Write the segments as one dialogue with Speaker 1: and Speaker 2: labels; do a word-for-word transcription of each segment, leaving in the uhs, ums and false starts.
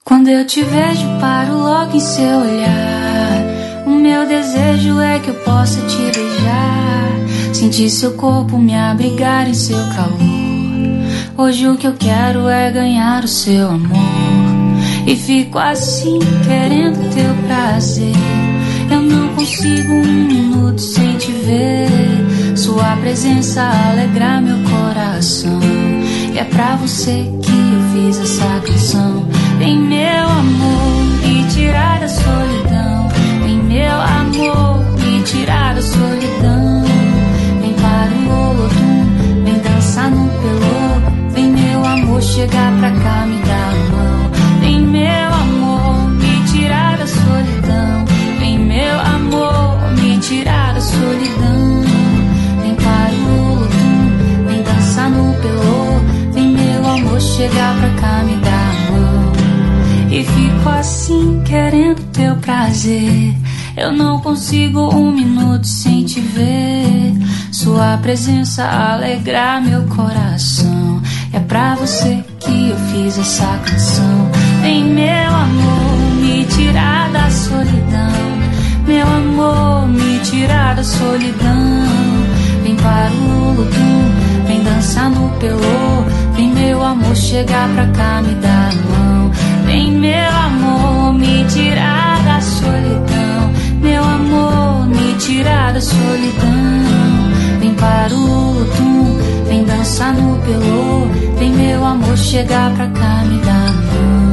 Speaker 1: Quando eu te vejo, paro logo em seu olhar. O meu desejo é que eu possa te beijar, sentir seu corpo me abrigar em seu calor. Hoje o que eu quero é ganhar o seu amor, e fico assim querendo teu prazer. Eu não consigo um minuto sem te ver, sua presença alegra meu coração. E é pra você que eu fiz essa canção. Vem meu amor, me tirar da solidão. Vem meu amor, me tirar da solidão. Vem para o Olodum, vem dançar no pelô. Vem meu amor, chegar pra cá, me dar a mão. Vem meu amor, me tirar da solidão. Vem meu amor, me tirar da solidão. Vem para o Olodum, vem dançar no pelô. Vem meu amor, chegar pra cá, me dar a mão. E fico assim querendo teu prazer. Eu não consigo um minuto sem te ver, sua presença alegra meu coração. É pra você que eu fiz essa canção. Vem meu amor, me tirar da solidão. Meu amor, me tirar da solidão. Vem para o Olodum, vem dançar no pelô. Vem meu amor, chegar pra cá, me dar a mão. Vem meu amor, me tirar da solidão. Meu amor, me tirar da solidão. Vem para o Olodum, vem dançar no pelô. Vem meu amor, chegar pra cá, me dar a mão.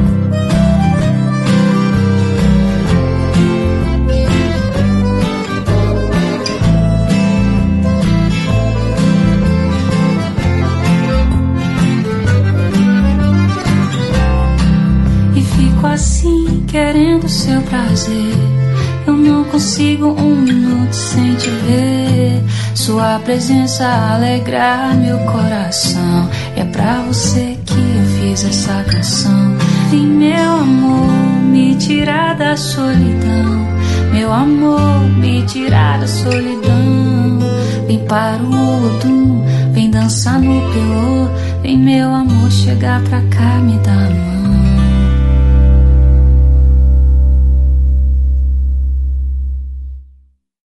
Speaker 1: Assim, querendo seu prazer. Eu não consigo um minuto sem te ver, sua presença alegra meu coração. E é pra você que eu fiz essa canção. Vem meu amor, me tirar da solidão. Meu amor, me tirar da solidão. Vem para o Olodum, vem dançar no pelô. Vem meu amor, chegar pra cá, me dar a mão.